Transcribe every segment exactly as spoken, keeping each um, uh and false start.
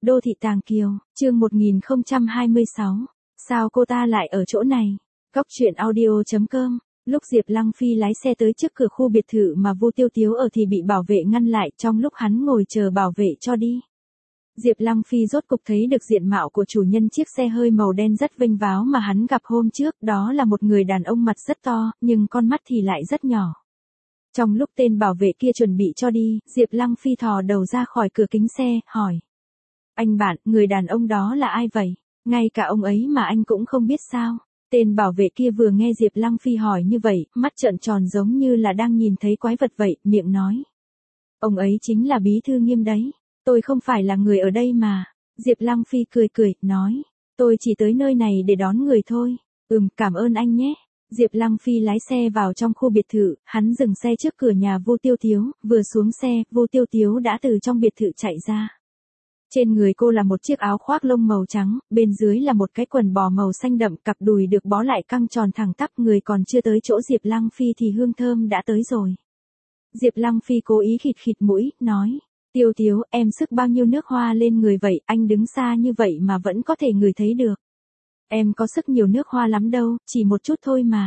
Đô thị Tàng Kiều, chương một nghìn không trăm hai mươi sáu. Sao cô ta lại ở chỗ này? Góc truyện audio chấm com. Lúc Diệp Lăng Phi lái xe tới trước cửa khu biệt thự mà Vu Tiêu Tiếu ở thì bị bảo vệ ngăn lại trong lúc hắn ngồi chờ bảo vệ cho đi. Diệp Lăng Phi rốt cục thấy được diện mạo của chủ nhân chiếc xe hơi màu đen rất vênh váo mà hắn gặp hôm trước, đó là một người đàn ông mặt rất to, nhưng con mắt thì lại rất nhỏ. Trong lúc tên bảo vệ kia chuẩn bị cho đi, Diệp Lăng Phi thò đầu ra khỏi cửa kính xe, hỏi. Anh bạn, người đàn ông đó là ai vậy? Ngay cả ông ấy mà anh cũng không biết sao? Tên bảo vệ kia vừa nghe Diệp Lăng Phi hỏi như vậy, mắt trợn tròn giống như là đang nhìn thấy quái vật vậy, miệng nói. Ông ấy chính là Bí thư Nghiêm đấy. Tôi không phải là người ở đây mà. Diệp Lăng Phi cười cười, nói. Tôi chỉ tới nơi này để đón người thôi. Ừm, cảm ơn anh nhé. Diệp Lăng Phi lái xe vào trong khu biệt thự, hắn dừng xe trước cửa nhà Vu Tiêu Tiếu, vừa xuống xe, Vu Tiêu Tiếu đã từ trong biệt thự chạy ra. Trên người cô là một chiếc áo khoác lông màu trắng, bên dưới là một cái quần bò màu xanh đậm, cặp đùi được bó lại căng tròn thẳng tắp, người còn chưa tới chỗ Diệp Lăng Phi thì hương thơm đã tới rồi. Diệp Lăng Phi cố ý khịt khịt mũi, nói. Tiêu Tiếu, em sức bao nhiêu nước hoa lên người vậy, anh đứng xa như vậy mà vẫn có thể ngửi thấy được. Em có sức nhiều nước hoa lắm đâu, chỉ một chút thôi mà.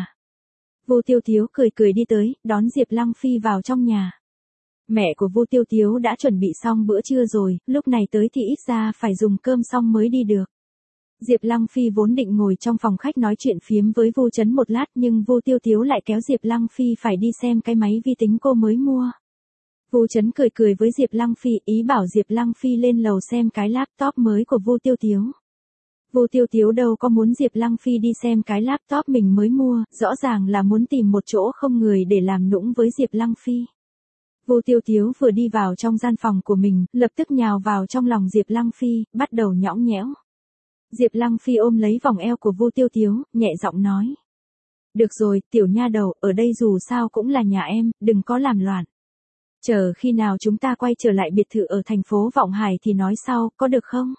Vu Tiêu Tiếu cười cười đi tới, đón Diệp Lăng Phi vào trong nhà. Mẹ của Vu Tiêu Tiếu đã chuẩn bị xong bữa trưa rồi, lúc này tới thì ít ra phải dùng cơm xong mới đi được. Diệp Lăng Phi vốn định ngồi trong phòng khách nói chuyện phiếm với Vu Chấn một lát, nhưng Vu Tiêu Tiếu lại kéo Diệp Lăng Phi phải đi xem cái máy vi tính cô mới mua. Vu Chấn cười cười với Diệp Lăng Phi, ý bảo Diệp Lăng Phi lên lầu xem cái laptop mới của Vu Tiêu Tiếu. Vu Tiêu Tiếu đâu có muốn Diệp Lăng Phi đi xem cái laptop mình mới mua, rõ ràng là muốn tìm một chỗ không người để làm nũng với Diệp Lăng Phi. Vu Tiêu Tiếu vừa đi vào trong gian phòng của mình, lập tức nhào vào trong lòng Diệp Lăng Phi, bắt đầu nhõng nhẽo. Diệp Lăng Phi ôm lấy vòng eo của Vu Tiêu Tiếu, nhẹ giọng nói. Được rồi, tiểu nha đầu, ở đây dù sao cũng là nhà em, đừng có làm loạn. Chờ khi nào chúng ta quay trở lại biệt thự ở thành phố Vọng Hải thì nói sau, có được không?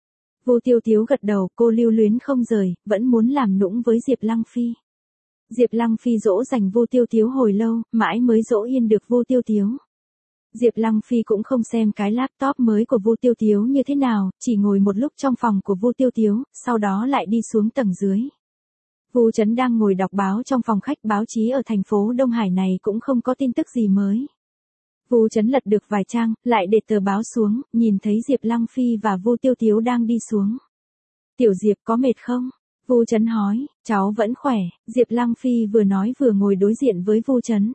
Vu Tiêu Tiếu gật đầu, cô lưu luyến không rời, vẫn muốn làm nũng với Diệp Lăng Phi. Diệp Lăng Phi dỗ dành Vu Tiêu Tiếu hồi lâu, mãi mới dỗ yên được Vu Tiêu Tiếu. Diệp Lăng Phi cũng không xem cái laptop mới của Vu Tiêu Tiếu như thế nào, chỉ ngồi một lúc trong phòng của Vu Tiêu Tiếu, sau đó lại đi xuống tầng dưới. Vu Chấn đang ngồi đọc báo trong phòng khách, báo chí ở thành phố Đông Hải này cũng không có tin tức gì mới. Vu Chấn lật được vài trang, lại để tờ báo xuống, nhìn thấy Diệp Lăng Phi và Vu Tiêu Tiếu đang đi xuống. Tiểu Diệp có mệt không? Vu Chấn hỏi, cháu vẫn khỏe. Diệp Lăng Phi vừa nói vừa ngồi đối diện với Vu Chấn.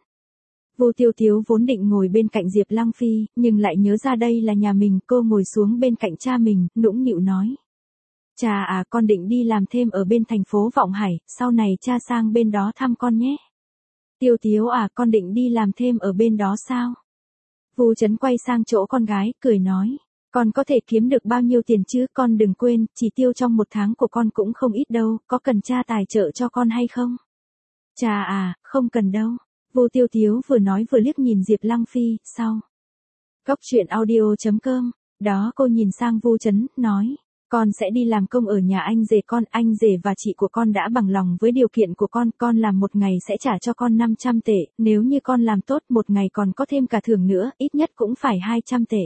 Vu Tiêu Tiếu vốn định ngồi bên cạnh Diệp Lăng Phi, nhưng lại nhớ ra đây là nhà mình, cô ngồi xuống bên cạnh cha mình, nũng nịu nói. Cha à, con định đi làm thêm ở bên thành phố Vọng Hải, sau này cha sang bên đó thăm con nhé. Tiêu Tiếu à, con định đi làm thêm ở bên đó sao? Vu Chấn quay sang chỗ con gái, cười nói. Con có thể kiếm được bao nhiêu tiền chứ, con đừng quên, chỉ tiêu trong một tháng của con cũng không ít đâu, có cần cha tài trợ cho con hay không? Cha à, không cần đâu. Vu Tiêu Tiếu vừa nói vừa liếc nhìn Diệp Lăng Phi, sau. Góc truyện audio chấm com, đó cô nhìn sang Vu Chấn, nói. Con sẽ đi làm công ở nhà anh rể con, anh rể và chị của con đã bằng lòng với điều kiện của con, con làm một ngày sẽ trả cho con năm trăm tệ, nếu như con làm tốt một ngày còn có thêm cả thưởng nữa, ít nhất cũng phải hai trăm tệ.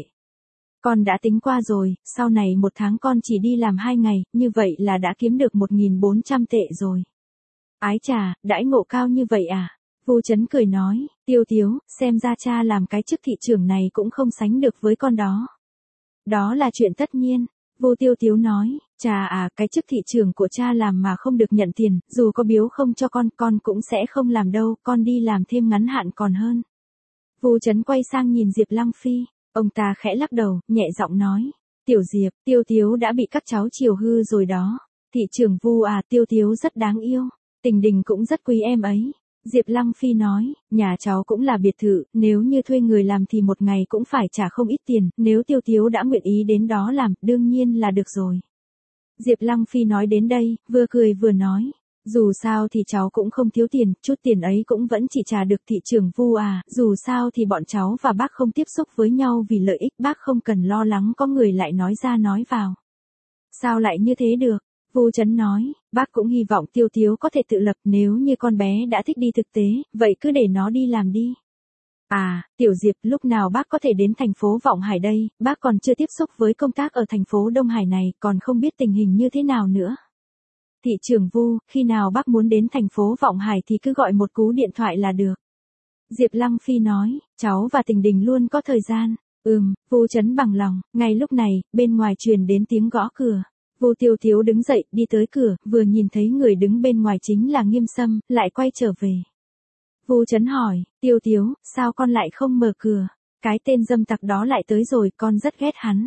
Con đã tính qua rồi, sau này một tháng con chỉ đi làm hai ngày, như vậy là đã kiếm được một nghìn bốn trăm tệ rồi. Ái chà, đãi ngộ cao như vậy à? Vu Chấn cười nói, Tiêu Tiếu, xem ra cha làm cái chức thị trưởng này cũng không sánh được với con đó. Đó là chuyện tất nhiên. Vu Tiêu Tiếu nói, cha à, cái chức thị trưởng của cha làm mà không được nhận tiền, dù có biếu không cho con, con cũng sẽ không làm đâu, con đi làm thêm ngắn hạn còn hơn. Vu Chấn quay sang nhìn Diệp Lăng Phi, ông ta khẽ lắc đầu, nhẹ giọng nói, Tiểu Diệp, Tiêu Tiếu đã bị các cháu chiều hư rồi đó. Thị trưởng Vu à, Tiêu Tiếu rất đáng yêu, Tình Đình cũng rất quý em ấy. Diệp Lăng Phi nói, nhà cháu cũng là biệt thự, nếu như thuê người làm thì một ngày cũng phải trả không ít tiền, nếu Tiêu Tiếu đã nguyện ý đến đó làm, đương nhiên là được rồi. Diệp Lăng Phi nói đến đây, vừa cười vừa nói, dù sao thì cháu cũng không thiếu tiền, chút tiền ấy cũng vẫn chỉ trả được thị trưởng Vu à, dù sao thì bọn cháu và bác không tiếp xúc với nhau vì lợi ích, bác không cần lo lắng có người lại nói ra nói vào. Sao lại như thế được? Vu Chấn nói, bác cũng hy vọng Tiêu Tiếu có thể tự lập, nếu như con bé đã thích đi thực tế, vậy cứ để nó đi làm đi. À, Tiểu Diệp, lúc nào bác có thể đến thành phố Vọng Hải đây, bác còn chưa tiếp xúc với công tác ở thành phố Đông Hải này, còn không biết tình hình như thế nào nữa. Thị trưởng Vu, khi nào bác muốn đến thành phố Vọng Hải thì cứ gọi một cú điện thoại là được. Diệp Lăng Phi nói, cháu và Tình Đình luôn có thời gian. Ừm, Vu Chấn bằng lòng. Ngay lúc này, bên ngoài truyền đến tiếng gõ cửa. Vu Tiêu Tiếu đứng dậy, đi tới cửa, vừa nhìn thấy người đứng bên ngoài chính là Nghiêm Sâm, lại quay trở về. Vu Chấn hỏi, Tiêu Tiếu, sao con lại không mở cửa? Cái tên dâm tặc đó lại tới rồi, con rất ghét hắn.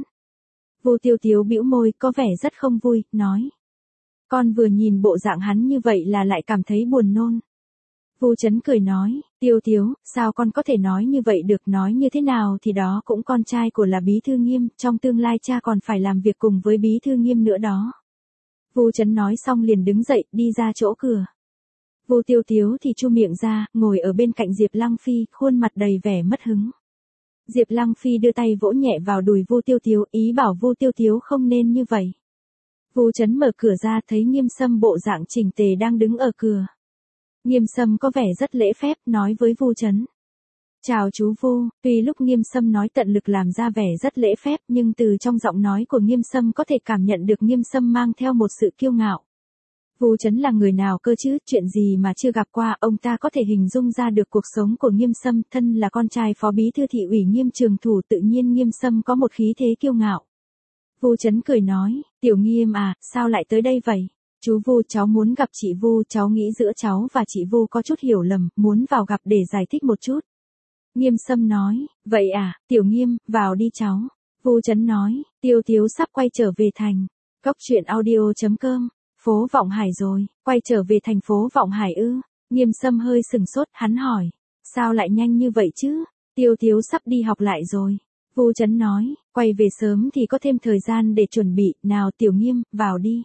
Vu Tiêu Tiếu bĩu môi, có vẻ rất không vui, nói. Con vừa nhìn bộ dạng hắn như vậy là lại cảm thấy buồn nôn. Vu Chấn cười nói, Tiêu Tiếu, sao con có thể nói như vậy được, nói như thế nào thì đó cũng con trai của là Bí Thư Nghiêm, trong tương lai cha còn phải làm việc cùng với Bí Thư Nghiêm nữa đó. Vu Chấn nói xong liền đứng dậy, đi ra chỗ cửa. Vu Tiêu Tiếu thì chu miệng ra, ngồi ở bên cạnh Diệp Lăng Phi, khuôn mặt đầy vẻ mất hứng. Diệp Lăng Phi đưa tay vỗ nhẹ vào đùi Vu Tiêu Tiếu, ý bảo Vu Tiêu Tiếu không nên như vậy. Vu Chấn mở cửa ra thấy Nghiêm Sâm bộ dạng chỉnh tề đang đứng ở cửa. Nghiêm Sâm có vẻ rất lễ phép, nói với Vu Chấn. Chào chú Vu, tuy lúc Nghiêm Sâm nói tận lực làm ra vẻ rất lễ phép nhưng từ trong giọng nói của Nghiêm Sâm có thể cảm nhận được Nghiêm Sâm mang theo một sự kiêu ngạo. Vu Chấn là người nào cơ chứ, chuyện gì mà chưa gặp qua, ông ta có thể hình dung ra được cuộc sống của Nghiêm Sâm, thân là con trai phó bí thư thị ủy Nghiêm Trường Thủ, tự nhiên Nghiêm Sâm có một khí thế kiêu ngạo. Vu Chấn cười nói, Tiểu Nghiêm à, sao lại tới đây vậy? Chú Vu, cháu muốn gặp chị Vu, cháu nghĩ giữa cháu và chị Vu có chút hiểu lầm, muốn vào gặp để giải thích một chút. Nghiêm Sâm nói, vậy à, Tiểu Nghiêm, vào đi cháu. Vu Chấn nói, Tiêu Tiếu sắp quay trở về thành. Cốc truyện audio chấm com, phố Vọng Hải rồi, quay trở về thành phố Vọng Hải ư? Nghiêm Sâm hơi sừng sốt, hắn hỏi, sao lại nhanh như vậy chứ? Tiêu Tiếu sắp đi học lại rồi. Vu Chấn nói, quay về sớm thì có thêm thời gian để chuẩn bị, nào Tiểu Nghiêm, vào đi.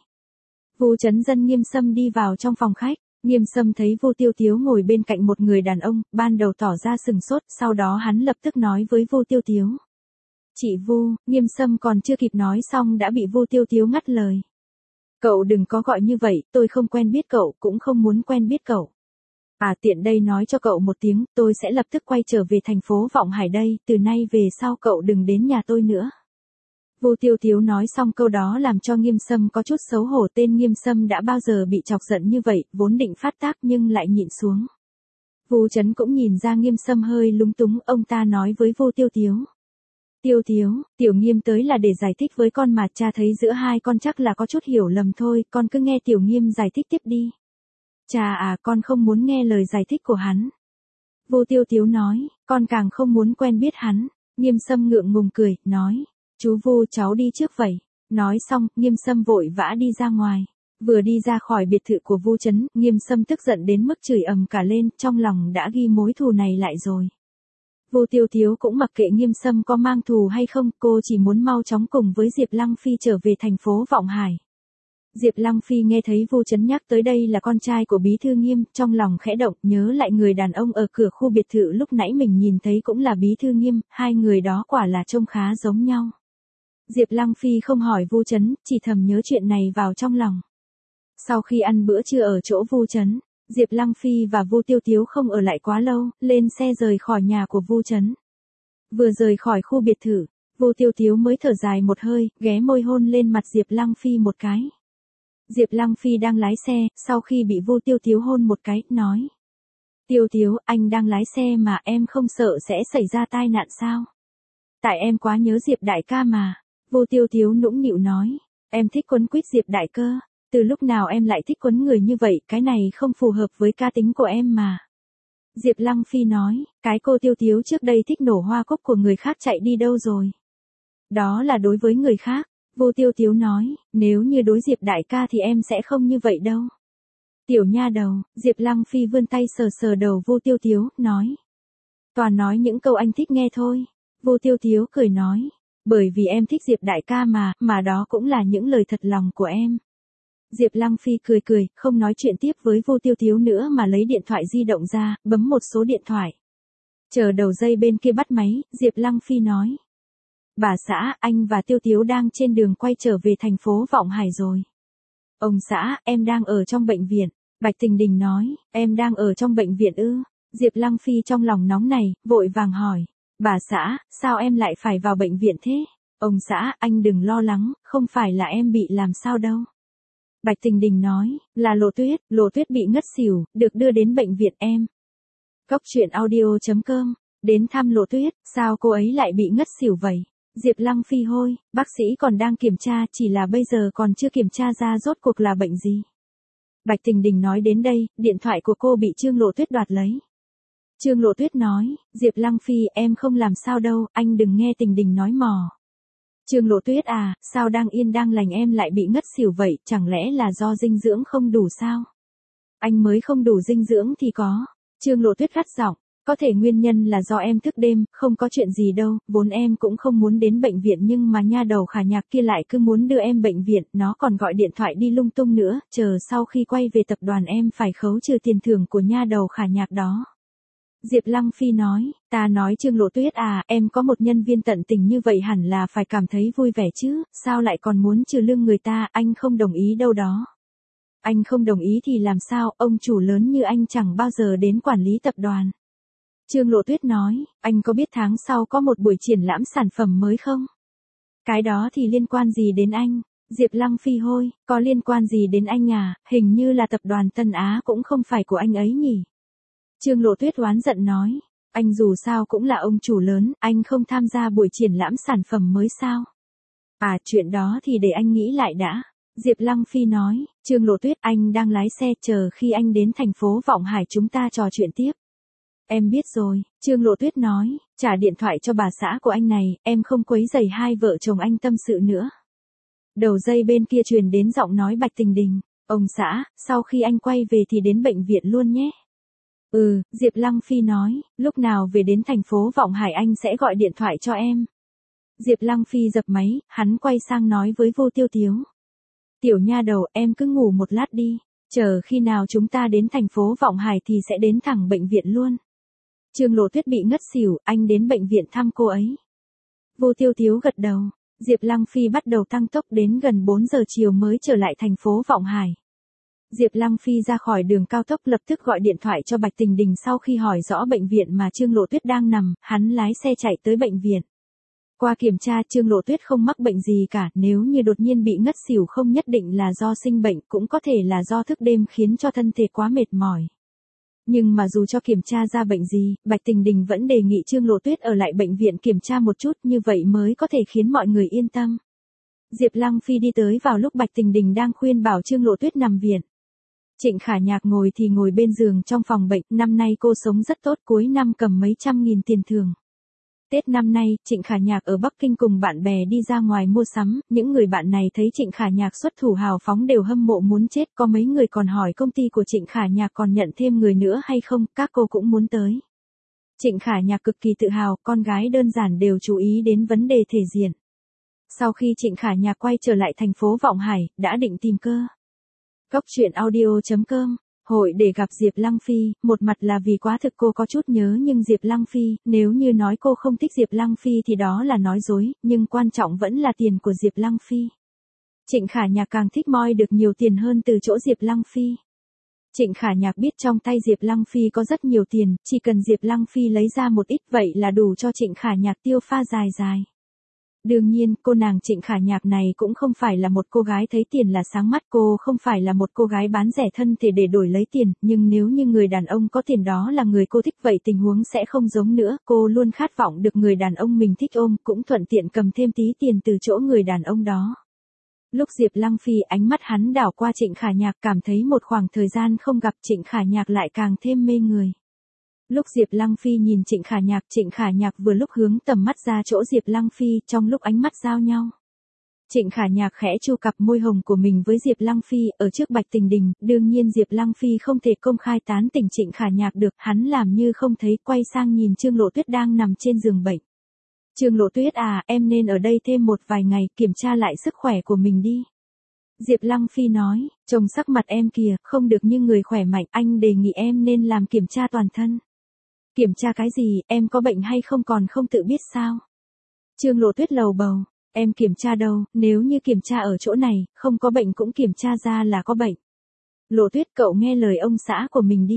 Vu Chấn dẫn Nghiêm Sâm đi vào trong phòng khách. Nghiêm Sâm thấy Vu Tiêu Tiếu ngồi bên cạnh một người đàn ông, ban đầu tỏ ra sừng sốt, sau đó hắn lập tức nói với Vu Tiêu Tiếu. Chị Vu, Nghiêm Sâm còn chưa kịp nói xong đã bị Vu Tiêu Tiếu ngắt lời. Cậu đừng có gọi như vậy, tôi không quen biết cậu, cũng không muốn quen biết cậu. À, tiện đây nói cho cậu một tiếng, tôi sẽ lập tức quay trở về thành phố Vọng Hải đây, từ nay về sau cậu đừng đến nhà tôi nữa. Vu Tiêu Tiếu nói xong câu đó làm cho Nghiêm Sâm có chút xấu hổ, tên Nghiêm Sâm đã bao giờ bị chọc giận như vậy, vốn định phát tác nhưng lại nhịn xuống. Vu Chấn cũng nhìn ra Nghiêm Sâm hơi lúng túng, ông ta nói với Vu Tiêu Tiếu. Tiêu Tiếu, Tiểu Nghiêm tới là để giải thích với con mà, cha thấy giữa hai con chắc là có chút hiểu lầm thôi, con cứ nghe Tiểu Nghiêm giải thích tiếp đi. Cha à, con không muốn nghe lời giải thích của hắn. Vu Tiêu Tiếu nói, con càng không muốn quen biết hắn. Nghiêm Sâm ngượng ngùng cười, nói. Chú Vu, cháu đi trước vậy. Nói xong, Nghiêm Sâm vội vã đi ra ngoài. Vừa đi ra khỏi biệt thự của Vu Chấn, Nghiêm Sâm tức giận đến mức chửi ầm cả lên, trong lòng đã ghi mối thù này lại rồi. Vu Tiêu Tiếu cũng mặc kệ Nghiêm Sâm có mang thù hay không, cô chỉ muốn mau chóng cùng với Diệp Lăng Phi trở về thành phố Vọng Hải. Diệp Lăng Phi nghe thấy Vu Chấn nhắc tới đây là con trai của Bí Thư Nghiêm, trong lòng khẽ động, nhớ lại người đàn ông ở cửa khu biệt thự lúc nãy mình nhìn thấy cũng là Bí Thư Nghiêm, hai người đó quả là trông khá giống nhau. Diệp Lăng Phi không hỏi Vu Chấn, chỉ thầm nhớ chuyện này vào trong lòng. Sau khi ăn bữa trưa ở chỗ Vu Chấn, Diệp Lăng Phi và Vu Tiêu Tiếu không ở lại quá lâu, lên xe rời khỏi nhà của Vu Chấn. Vừa rời khỏi khu biệt thự, Vu Tiêu Tiếu mới thở dài một hơi, ghé môi hôn lên mặt Diệp Lăng Phi một cái. Diệp Lăng Phi đang lái xe, sau khi bị Vu Tiêu Tiếu hôn một cái, nói. Tiêu Tiếu, anh đang lái xe mà em không sợ sẽ xảy ra tai nạn sao? Tại em quá nhớ Diệp đại ca mà. Vu Tiêu Tiếu nũng nịu nói. Em thích quấn quýt Diệp đại cơ. Từ lúc nào em lại thích quấn người như vậy, cái này không phù hợp với cá tính của em mà. Diệp Lăng Phi nói, cái cô Tiêu Tiếu trước đây thích nổ hoa cúc của người khác chạy đi đâu rồi? Đó là đối với người khác. Vu Tiêu Tiếu nói, nếu như đối Diệp đại ca thì em sẽ không như vậy đâu. Tiểu nha đầu, Diệp Lăng Phi vươn tay sờ sờ đầu Vu Tiêu Tiếu, nói. Toàn nói những câu anh thích nghe thôi. Vu Tiêu Tiếu cười nói, bởi vì em thích Diệp đại ca mà, mà đó cũng là những lời thật lòng của em. Diệp Lăng Phi cười cười, không nói chuyện tiếp với Vu Tiêu Tiếu nữa mà lấy điện thoại di động ra, bấm một số điện thoại. Chờ đầu dây bên kia bắt máy, Diệp Lăng Phi nói. Bà xã, anh và Tiêu Tiếu đang trên đường quay trở về thành phố Vọng Hải rồi. Ông xã, em đang ở trong bệnh viện. Bạch Tình Đình nói, em đang ở trong bệnh viện ư? Diệp Lăng Phi trong lòng nóng này, vội vàng hỏi. Bà xã, sao em lại phải vào bệnh viện thế? Ông xã, anh đừng lo lắng, không phải là em bị làm sao đâu. Bạch Tình Đình nói, là Lộ Tuyết, Lộ Tuyết bị ngất xỉu, được đưa đến bệnh viện em. Cốc truyện audio chấm com, đến thăm Lộ Tuyết, sao cô ấy lại bị ngất xỉu vậy? Diệp Lăng Phi hôi, bác sĩ còn đang kiểm tra, chỉ là bây giờ còn chưa kiểm tra ra rốt cuộc là bệnh gì. Bạch Tình Đình nói đến đây, điện thoại của cô bị Trương Lộ Tuyết đoạt lấy. Trương Lộ Tuyết nói, Diệp Lăng Phi em không làm sao đâu, anh đừng nghe Tình Đình nói mò. Trương Lộ Tuyết à, sao đang yên đang lành em lại bị ngất xỉu vậy, chẳng lẽ là do dinh dưỡng không đủ sao? Anh mới không đủ dinh dưỡng thì có. Trương Lộ Tuyết gắt giọng, có thể nguyên nhân là do em thức đêm, không có chuyện gì đâu, vốn em cũng không muốn đến bệnh viện nhưng mà nha đầu Khả Nhạc kia lại cứ muốn đưa em bệnh viện, nó còn gọi điện thoại đi lung tung nữa, chờ sau khi quay về tập đoàn em phải khấu trừ tiền thưởng của nha đầu Khả Nhạc đó. Diệp Lăng Phi nói, ta nói Trương Lộ Tuyết à, em có một nhân viên tận tình như vậy hẳn là phải cảm thấy vui vẻ chứ, sao lại còn muốn trừ lương người ta, anh không đồng ý đâu đó. Anh không đồng ý thì làm sao, ông chủ lớn như anh chẳng bao giờ đến quản lý tập đoàn. Trương Lộ Tuyết nói, anh có biết tháng sau có một buổi triển lãm sản phẩm mới không? Cái đó thì liên quan gì đến anh? Diệp Lăng Phi hôi, có liên quan gì đến anh à, hình như là tập đoàn Tân Á cũng không phải của anh ấy nhỉ? Trương Lộ Tuyết oán giận nói, anh dù sao cũng là ông chủ lớn, anh không tham gia buổi triển lãm sản phẩm mới sao? À, chuyện đó thì để anh nghĩ lại đã. Diệp Lăng Phi nói, Trương Lộ Tuyết anh đang lái xe chờ khi anh đến thành phố Vọng Hải chúng ta trò chuyện tiếp. Em biết rồi, Trương Lộ Tuyết nói, trả điện thoại cho bà xã của anh này, em không quấy rầy hai vợ chồng anh tâm sự nữa. Đầu dây bên kia truyền đến giọng nói Bạch Tình Đình, ông xã, sau khi anh quay về thì đến bệnh viện luôn nhé. Ừ, Diệp Lăng Phi nói, lúc nào về đến thành phố Vọng Hải anh sẽ gọi điện thoại cho em. Diệp Lăng Phi dập máy, hắn quay sang nói với Vô Tiêu Tiếu. Tiểu nha đầu, em cứ ngủ một lát đi, chờ khi nào chúng ta đến thành phố Vọng Hải thì sẽ đến thẳng bệnh viện luôn. Trương Lộ Tuyết bị ngất xỉu, anh đến bệnh viện thăm cô ấy. Vô Tiêu Tiếu gật đầu, Diệp Lăng Phi bắt đầu tăng tốc đến gần bốn giờ chiều mới trở lại thành phố Vọng Hải. Diệp Lăng Phi ra khỏi đường cao tốc lập tức gọi điện thoại cho Bạch Tình Đình sau khi hỏi rõ bệnh viện mà Trương Lộ Tuyết đang nằm, hắn lái xe chạy tới bệnh viện. Qua kiểm tra Trương Lộ Tuyết không mắc bệnh gì cả, nếu như đột nhiên bị ngất xỉu không nhất định là do sinh bệnh, cũng có thể là do thức đêm khiến cho thân thể quá mệt mỏi. Nhưng mà dù cho kiểm tra ra bệnh gì, Bạch Tình Đình vẫn đề nghị Trương Lộ Tuyết ở lại bệnh viện kiểm tra một chút, như vậy mới có thể khiến mọi người yên tâm. Diệp Lăng Phi đi tới vào lúc Bạch Tình Đình đang khuyên bảo Trương Lộ Tuyết nằm viện. Trịnh Khả Nhạc ngồi thì ngồi bên giường trong phòng bệnh, năm nay cô sống rất tốt, cuối năm cầm mấy trăm nghìn tiền thưởng. Tết năm nay, Trịnh Khả Nhạc ở Bắc Kinh cùng bạn bè đi ra ngoài mua sắm, những người bạn này thấy Trịnh Khả Nhạc xuất thủ hào phóng đều hâm mộ muốn chết, có mấy người còn hỏi công ty của Trịnh Khả Nhạc còn nhận thêm người nữa hay không, các cô cũng muốn tới. Trịnh Khả Nhạc cực kỳ tự hào, con gái đơn giản đều chú ý đến vấn đề thể diện. Sau khi Trịnh Khả Nhạc quay trở lại thành phố Vọng Hải, đã định tìm cơ. Cốc truyện audio chấm com, hội để gặp Diệp Lăng Phi, một mặt là vì quá thực cô có chút nhớ nhưng Diệp Lăng Phi, nếu như nói cô không thích Diệp Lăng Phi thì đó là nói dối, nhưng quan trọng vẫn là tiền của Diệp Lăng Phi. Trịnh Khả Nhạc càng thích moi được nhiều tiền hơn từ chỗ Diệp Lăng Phi. Trịnh Khả Nhạc biết trong tay Diệp Lăng Phi có rất nhiều tiền, chỉ cần Diệp Lăng Phi lấy ra một ít vậy là đủ cho Trịnh Khả Nhạc tiêu pha dài dài. Đương nhiên, cô nàng Trịnh Khả Nhạc này cũng không phải là một cô gái thấy tiền là sáng mắt, cô không phải là một cô gái bán rẻ thân thể để đổi lấy tiền, nhưng nếu như người đàn ông có tiền đó là người cô thích vậy tình huống sẽ không giống nữa, cô luôn khát vọng được người đàn ông mình thích ôm, cũng thuận tiện cầm thêm tí tiền từ chỗ người đàn ông đó. Lúc Diệp Lăng Phi ánh mắt hắn đảo qua Trịnh Khả Nhạc cảm thấy một khoảng thời gian không gặp Trịnh Khả Nhạc lại càng thêm mê người. Lúc Diệp Lăng Phi nhìn Trịnh Khả Nhạc, Trịnh Khả Nhạc vừa lúc hướng tầm mắt ra chỗ Diệp Lăng Phi, trong lúc ánh mắt giao nhau. Trịnh Khả Nhạc khẽ chu cặp môi hồng của mình với Diệp Lăng Phi, ở trước Bạch Tình Đình, đương nhiên Diệp Lăng Phi không thể công khai tán tỉnh Trịnh Khả Nhạc được, hắn làm như không thấy, quay sang nhìn Trương Lộ Tuyết đang nằm trên giường bệnh. Trương Lộ Tuyết à, em nên ở đây thêm một vài ngày, kiểm tra lại sức khỏe của mình đi. Diệp Lăng Phi nói, trông sắc mặt em kìa, không được như người khỏe mạnh, anh đề nghị em nên làm kiểm tra toàn thân. Kiểm tra cái gì, em có bệnh hay không còn không tự biết sao? Trương Lộ Tuyết lầu bầu, em kiểm tra đâu, nếu như kiểm tra ở chỗ này, không có bệnh cũng kiểm tra ra là có bệnh. Lộ Tuyết cậu nghe lời ông xã của mình đi.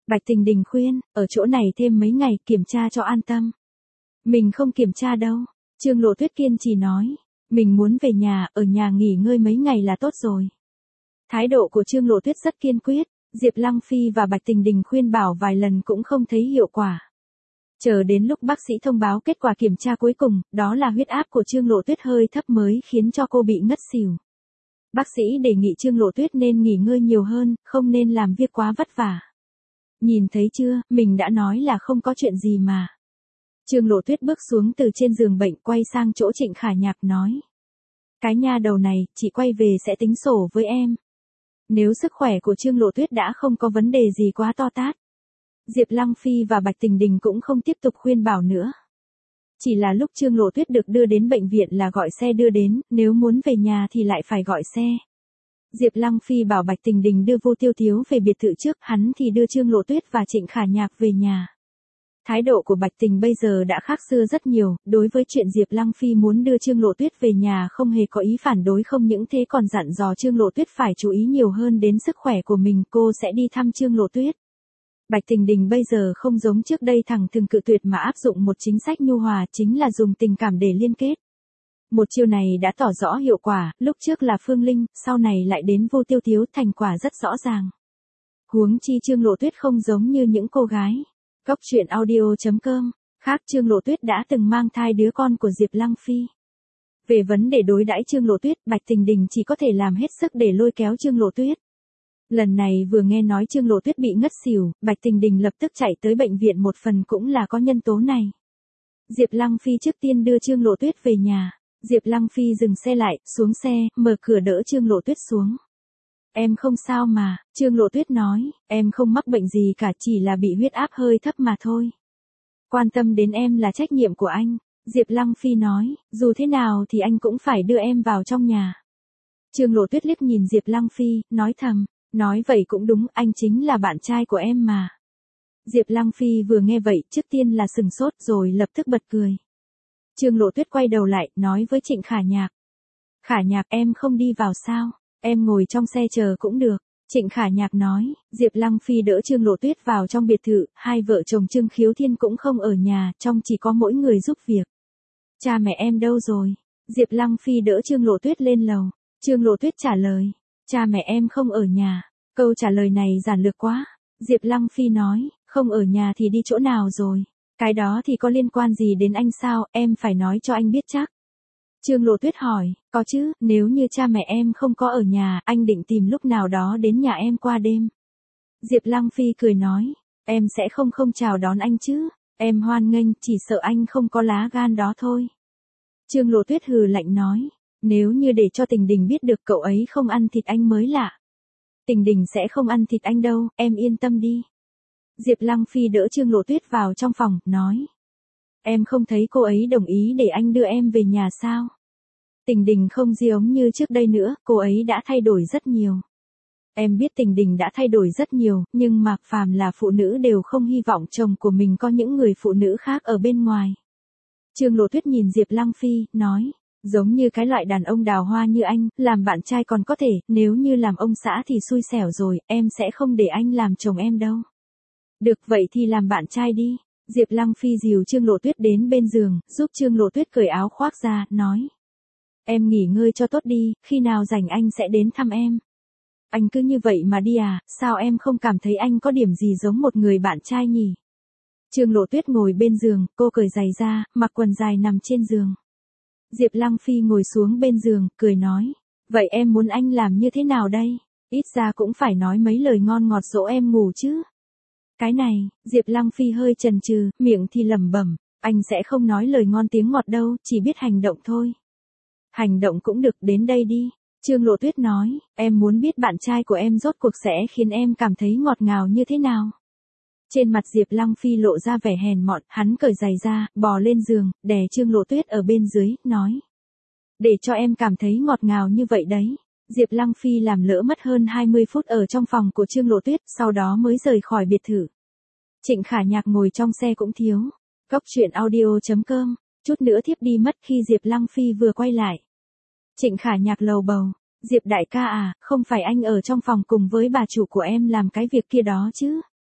Bạch Tình Đình khuyên, ở chỗ này thêm mấy ngày kiểm tra cho an tâm. Mình không kiểm tra đâu. Trương Lộ Tuyết kiên trì nói. Mình muốn về nhà, ở nhà nghỉ ngơi mấy ngày là tốt rồi. Thái độ của Trương Lộ Tuyết rất kiên quyết. Diệp Lăng Phi và Bạch Tình Đình khuyên bảo vài lần cũng không thấy hiệu quả. Chờ đến lúc bác sĩ thông báo kết quả kiểm tra cuối cùng, đó là huyết áp của Trương Lộ Tuyết hơi thấp mới khiến cho cô bị ngất xỉu. Bác sĩ đề nghị Trương Lộ Tuyết nên nghỉ ngơi nhiều hơn, không nên làm việc quá vất vả. Nhìn thấy chưa, mình đã nói là không có chuyện gì mà. Trương Lộ Tuyết bước xuống từ trên giường bệnh quay sang chỗ Trịnh Khả Nhạc nói. Cái nha đầu này, chị quay về sẽ tính sổ với em. Nếu sức khỏe của Trương Lộ Tuyết đã không có vấn đề gì quá to tát. Diệp Lăng Phi và Bạch Tình Đình cũng không tiếp tục khuyên bảo nữa. Chỉ là lúc Trương Lộ Tuyết được đưa đến bệnh viện là gọi xe đưa đến, nếu muốn về nhà thì lại phải gọi xe. Diệp Lăng Phi bảo Bạch Tình Đình đưa Vu Tiêu Tiếu về biệt thự trước, hắn thì đưa Trương Lộ Tuyết và Trịnh Khả Nhạc về nhà. Thái độ của Bạch Tình bây giờ đã khác xưa rất nhiều, đối với chuyện Diệp Lăng Phi muốn đưa Trương Lộ Tuyết về nhà không hề có ý phản đối, không những thế còn dặn dò Trương Lộ Tuyết phải chú ý nhiều hơn đến sức khỏe của mình, cô sẽ đi thăm Trương Lộ Tuyết. Bạch Tình Đình bây giờ không giống trước đây thẳng thừng cự tuyệt mà áp dụng một chính sách nhu hòa, chính là dùng tình cảm để liên kết. Một chiêu này đã tỏ rõ hiệu quả, lúc trước là Phương Linh, sau này lại đến Vu Tiêu Tiếu, thành quả rất rõ ràng. Huống chi Trương Lộ Tuyết không giống như những cô gái. Góc truyện audio chấm com, khác Trương Lộ Tuyết đã từng mang thai đứa con của Diệp Lăng Phi. Về vấn đề đối đãi Trương Lộ Tuyết, Bạch Tình Đình chỉ có thể làm hết sức để lôi kéo Trương Lộ Tuyết. Lần này vừa nghe nói Trương Lộ Tuyết bị ngất xỉu, Bạch Tình Đình lập tức chạy tới bệnh viện, một phần cũng là có nhân tố này. Diệp Lăng Phi trước tiên đưa Trương Lộ Tuyết về nhà. Diệp Lăng Phi dừng xe lại, xuống xe, mở cửa đỡ Trương Lộ Tuyết xuống. Em không sao mà, Trương Lộ Tuyết nói, em không mắc bệnh gì cả, chỉ là bị huyết áp hơi thấp mà thôi. Quan tâm đến em là trách nhiệm của anh. Diệp Lăng Phi nói, dù thế nào thì anh cũng phải đưa em vào trong nhà. Trương Lộ Tuyết liếc nhìn Diệp Lăng Phi, nói thầm, nói vậy cũng đúng, anh chính là bạn trai của em mà. Diệp Lăng Phi vừa nghe vậy, trước tiên là sừng sốt rồi lập tức bật cười. Trương Lộ Tuyết quay đầu lại, nói với Trịnh Khả Nhạc. Khả Nhạc, em không đi vào sao? Em ngồi trong xe chờ cũng được. Trịnh Khả Nhạc nói, Diệp Lăng Phi đỡ Trương Lộ Tuyết vào trong biệt thự, hai vợ chồng Trương Khiếu Thiên cũng không ở nhà, trong chỉ có mỗi người giúp việc. Cha mẹ em đâu rồi? Diệp Lăng Phi đỡ Trương Lộ Tuyết lên lầu. Trương Lộ Tuyết trả lời, cha mẹ em không ở nhà. Câu trả lời này giản lược quá. Diệp Lăng Phi nói, không ở nhà thì đi chỗ nào rồi? Cái đó thì có liên quan gì đến anh sao, em phải nói cho anh biết chắc. Trương Lộ Tuyết hỏi, có chứ, nếu như cha mẹ em không có ở nhà, anh định tìm lúc nào đó đến nhà em qua đêm. Diệp Lăng Phi cười nói, em sẽ không không chào đón anh chứ, em hoan nghênh, chỉ sợ anh không có lá gan đó thôi. Trương Lộ Tuyết hừ lạnh nói, nếu như để cho Tình Đình biết được cậu ấy không ăn thịt anh mới lạ. Tình Đình sẽ không ăn thịt anh đâu, em yên tâm đi. Diệp Lăng Phi đỡ Trương Lộ Tuyết vào trong phòng, nói. Em không thấy cô ấy đồng ý để anh đưa em về nhà sao? Tình Đình không giống như trước đây nữa, cô ấy đã thay đổi rất nhiều. Em biết Tình Đình đã thay đổi rất nhiều, nhưng mà phàm là phụ nữ đều không hy vọng chồng của mình có những người phụ nữ khác ở bên ngoài. Trương Lộ Tuyết nhìn Diệp Lăng Phi, nói, giống như cái loại đàn ông đào hoa như anh, làm bạn trai còn có thể, nếu như làm ông xã thì xui xẻo rồi, em sẽ không để anh làm chồng em đâu. Được vậy thì làm bạn trai đi. Diệp Lăng Phi dìu Trương Lộ Tuyết đến bên giường, giúp Trương Lộ Tuyết cởi áo khoác ra, nói. Em nghỉ ngơi cho tốt đi, khi nào rảnh anh sẽ đến thăm em. Anh cứ như vậy mà đi à, sao em không cảm thấy anh có điểm gì giống một người bạn trai nhỉ? Trương Lộ Tuyết ngồi bên giường, cô cởi giày ra, mặc quần dài nằm trên giường. Diệp Lăng Phi ngồi xuống bên giường, cười nói. Vậy em muốn anh làm như thế nào đây? Ít ra cũng phải nói mấy lời ngon ngọt dỗ em ngủ chứ. Cái này, Diệp Lăng Phi hơi chần chừ, miệng thì lẩm bẩm, anh sẽ không nói lời ngon tiếng ngọt đâu, chỉ biết hành động thôi. Hành động cũng được, đến đây đi. Trương Lộ Tuyết nói, em muốn biết bạn trai của em rốt cuộc sẽ khiến em cảm thấy ngọt ngào như thế nào. Trên mặt Diệp Lăng Phi lộ ra vẻ hèn mọn, hắn cởi giày ra, bò lên giường, đè Trương Lộ Tuyết ở bên dưới, nói. Để cho em cảm thấy ngọt ngào như vậy đấy. Diệp Lăng Phi làm lỡ mất hơn hai mươi phút ở trong phòng của Trương Lộ Tuyết, sau đó mới rời khỏi biệt thự. Trịnh Khả Nhạc ngồi trong xe cũng thiếu. Góc truyện audio chấm com, chút nữa thiếp đi mất khi Diệp Lăng Phi vừa quay lại. Trịnh Khả Nhạc lầu bầu, Diệp đại ca à, không phải anh ở trong phòng cùng với bà chủ của em làm cái việc kia đó chứ?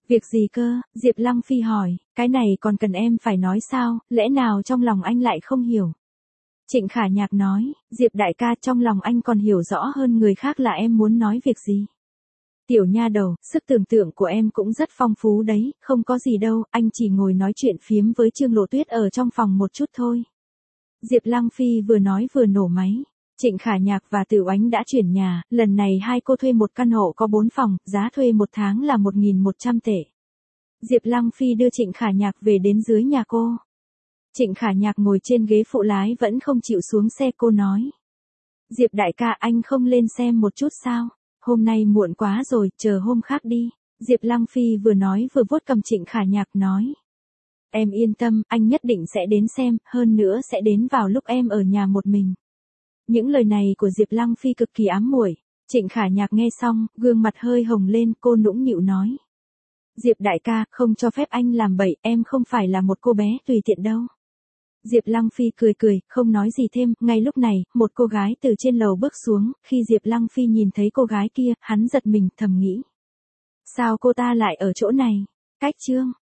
Việc gì cơ? Diệp Lăng Phi hỏi, cái này còn cần em phải nói sao, lẽ nào trong lòng anh lại không hiểu? Trịnh Khả Nhạc nói, Diệp đại ca, trong lòng anh còn hiểu rõ hơn người khác là em muốn nói việc gì. Tiểu nha đầu, sức tưởng tượng của em cũng rất phong phú đấy, không có gì đâu, anh chỉ ngồi nói chuyện phiếm với Trương Lộ Tuyết ở trong phòng một chút thôi. Diệp Lăng Phi vừa nói vừa nổ máy. Trịnh Khả Nhạc và Tử Oánh đã chuyển nhà, lần này hai cô thuê một căn hộ có bốn phòng, giá thuê một tháng là một nghìn một trăm tệ. Diệp Lăng Phi đưa Trịnh Khả Nhạc về đến dưới nhà cô. Trịnh Khả Nhạc ngồi trên ghế phụ lái vẫn không chịu xuống xe, cô nói. Diệp đại ca, anh không lên xem một chút sao? Hôm nay muộn quá rồi, chờ hôm khác đi. Diệp Lăng Phi vừa nói vừa vuốt cầm Trịnh Khả Nhạc nói. Em yên tâm, anh nhất định sẽ đến xem, hơn nữa sẽ đến vào lúc em ở nhà một mình. Những lời này của Diệp Lăng Phi cực kỳ ám muội. Trịnh Khả Nhạc nghe xong, gương mặt hơi hồng lên, cô nũng nịu nói. Diệp đại ca, không cho phép anh làm bậy, em không phải là một cô bé tùy tiện đâu. Diệp Lăng Phi cười cười, không nói gì thêm, ngay lúc này, một cô gái từ trên lầu bước xuống, khi Diệp Lăng Phi nhìn thấy cô gái kia, hắn giật mình, thầm nghĩ. Sao cô ta lại ở chỗ này? Cách chương